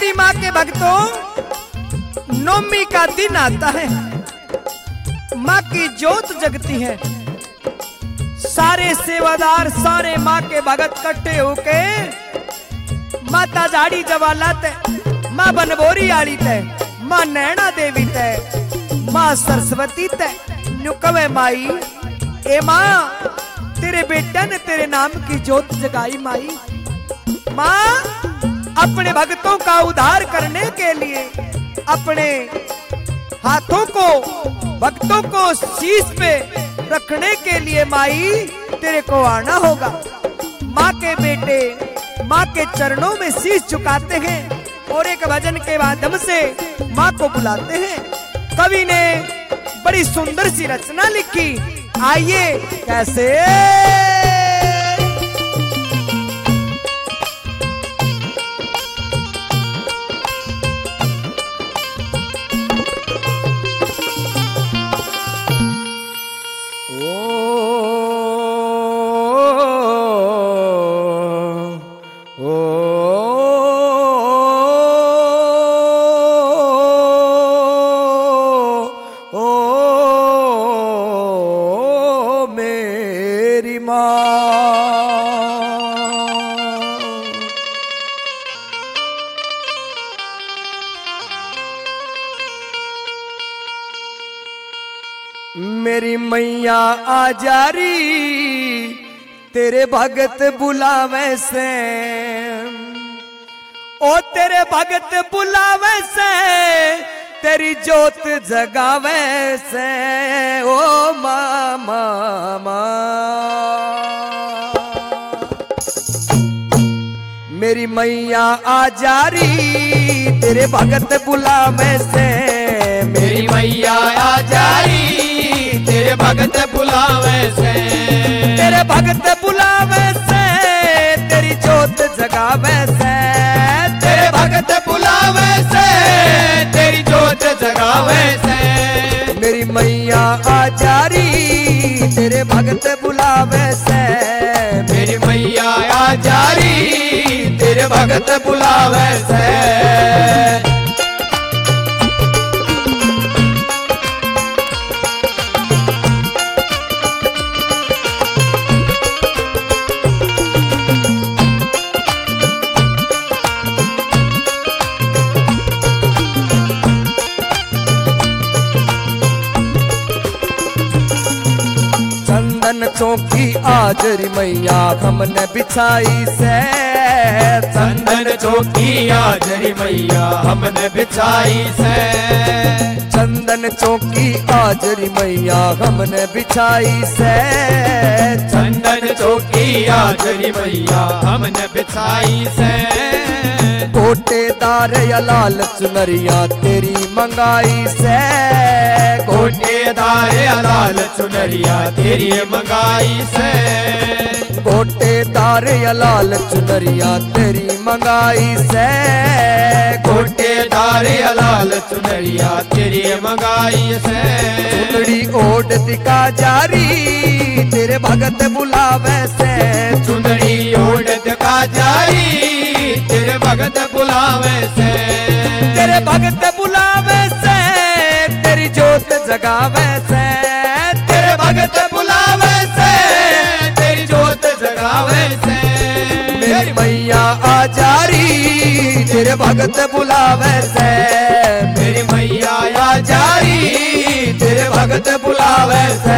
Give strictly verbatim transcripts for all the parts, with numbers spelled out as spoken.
मेरी माँ के भक्तों, नौमी का दिन आता है, माँ की जोत जगती है। सारे सेवादार, सारे माँ के भगत इकट्ठे होके माता झाड़ी जवाला ते, माँ बनबोरी आड़ी ते, माँ नैना देवी ते, माँ सरस्वती ते नुकवे माई, ए माँ तेरे बेटा ने तेरे नाम की जोत जगाई माई। माँ अपने भक्तों का उद्धार करने के लिए अपने हाथों को भक्तों को शीश पे रखने के लिए माई तेरे को आना होगा। माँ के बेटे माँ के चरणों में शीश झुकाते हैं और एक भजन के माध्यम से माँ को बुलाते हैं। कवि ने बड़ी सुंदर सी रचना लिखी, आइए कैसे। मेरी मैया आजारी तेरे भगत बुलावे से, ओ तेरे भगत बुलावे से, तेरी जोत जगावे से, ओ माँ माँ माँ। मेरी मैया आजारी तेरे भगत बुलावे से, मेरी मैया आजारी तेरे भगत बुलावे से, तेरे भगत बुलावे से, तेरी जोत जगावे से, तेरे भगत बुलावे से, तेरी जोत जगावे से। मेरी मैया आजारी तेरे भगत बुलावे से, मेरी मैया आजारी तेरे भगत बुलावे से। चंदन चौकी आजरी मैया हमने बिछाई से, चंदन चौकी आजरी मैया हमने बिछाई से, चंदन चौकी आजरी मैया हमने बिछाई से, चंदन चौकी आजरी मैया हमने बिछाई से। गोटेदार या लाल चुनरिया तेरी मंगाई से, गोटेदार या लाल चुनरिया तेरी मंगाई से, गोटेदार या लाल चुनरिया तेरी मंगाई से, गोटेदार या लाल चुनरिया तेरी मंगाई से। चुनरी ओढ़ दिखा जारी तेरे भगत बुलावे से, चुनरी ओढ़ दिखा जारी तेरे भगत बुलावे से, तेरे भगत बुलावे से, तेरी जोत जगावे से, तेरे भगत बुलावे से, तेरी जोत जगावे से। मेरी मैया आजारी तेरे भगत बुलावे से, मेरी मैया आजारी तेरे भगत बुलावे से।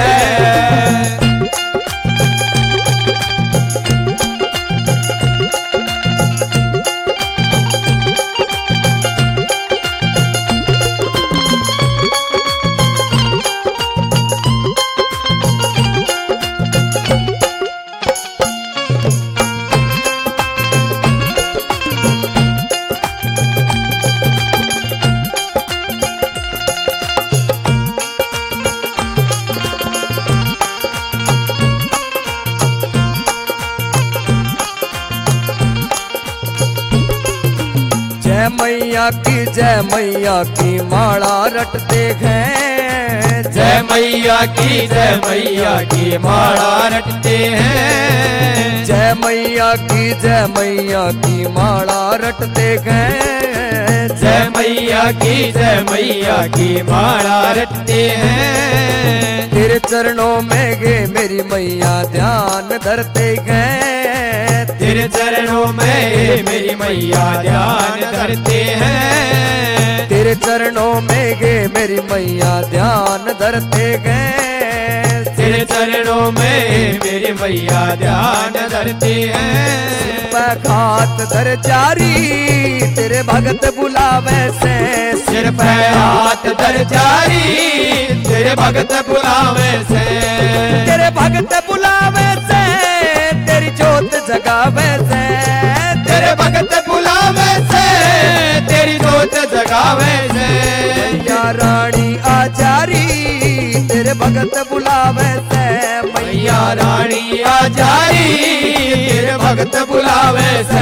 जय मैया की जय मैया की माला रटते हैं, जय मैया की जय मैया की माला रटते हैं। जय मैया की जय मैया की माला रटते गए। जय मैया की जय मैया की माला रटते हैं। तेरे चरणों में गे मेरी मैया ध्यान धरते गए। तेरे चरणों में मेरी मैया ध्यान धरते हैं। तेरे चरणों में गे मेरी मैया ध्यान धरते गए। तेरे चरणों में मेरी मैया ध्यान धरते हैं। खात धर जारी तेरे भगत बुलावे से। सिर पे हाथ धर जारी तेरे भगत बुलावे से। तेरे भगत बुलावे से तेरी जोत जगावे से। तेरे भगत बुलावे से तेरी जोत जगावे से। मैया रानी आचारी तेरे भगत बुलावे से। मैया रानी आचारी तेरे भगत बुलावे से।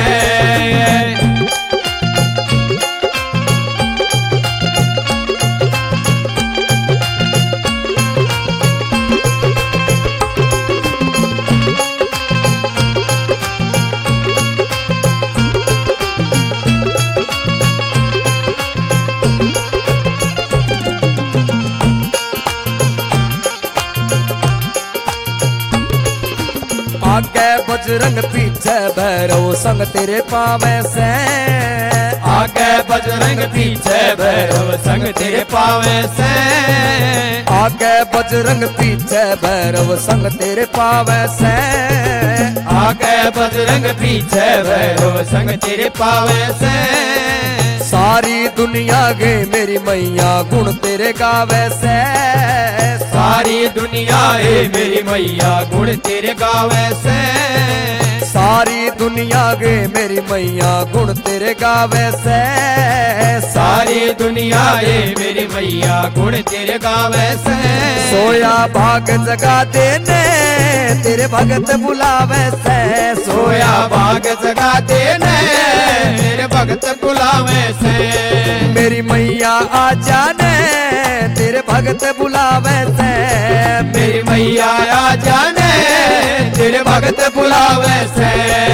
आगे बजरंग पीछे भैरव संग तेरे पावे से। आगे बजरंग पीछे भैरव संग तेरे पावे से। आगे बजरंग पीछे भैरव संग तेरे पावे से। आगे बजरंग पीछे भैरव संग तेरे पावे से। सारी दुनिया गे मेरी मैया गुण तेरे गावे से। सारी दुनिया है मेरी मैया गुण तेरे गावे से। सारी दुनिया गे मेरी मैया गुण तेरे गावे से। सारी दुनिया है मेरी मैया गुण तेरे गावे से। सोया भाग जगा देने तेरे भगत बुलावे से। सोया भाग जगा देने तेरे भगत बुलावे से। मेरी मैया आ जाने तेरे भगत बुलावे से। मेरी मैया आ जाने तेरे भगत बुलावे से।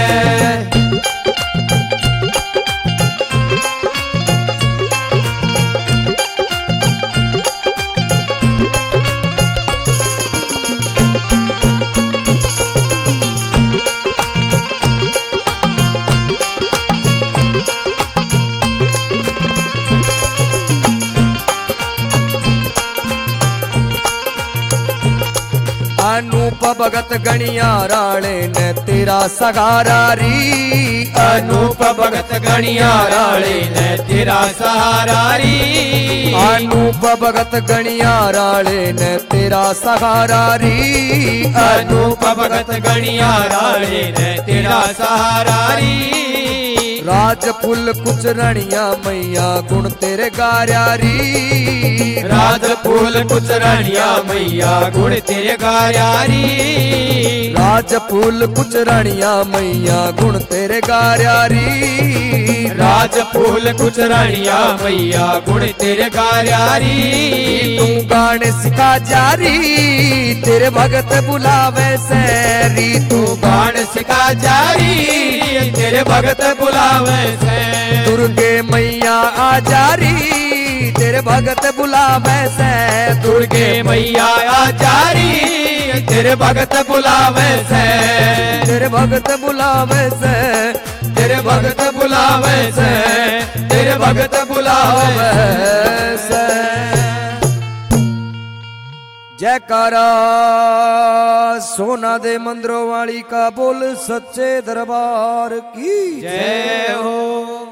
अनूप भगत गणिया राणे ने तेरा सहारा री। अनूप भगत गणिया राणे ने तेरा सहारा री। अनूप भगत गणिया राणे ने तेरा सहारा री। अनूप भगत गणिया राणे ने तेरा सहारा री। राज फूल कुछ रणिया मैया गुण तेरे गार्या री। राज फूल कुछ रणिया मैया गुण तेरे गार्या री। राज फूल कुछ रणिया मैया गुण तेरे गार्या री। राज फूल कुछ रणिया मैया गुण तेरे गार्या री। तू गाने सिखा जारी तेरे भगत बुलावे से। री तू गान सिखा जारी तेरे भगत बुलावे से। दुर्गे मैया आ जारी तेरे भगत बुलावे से। दुर्गे मैया आ जारी तेरे भगत बुलावे से। तेरे भगत बुलावे से। तेरे भगत बुलावे से। तेरे भगत बुलावे से। जयकारा सोना दे मंदिरों वाली का बोल सच्चे दरबार की जय हो।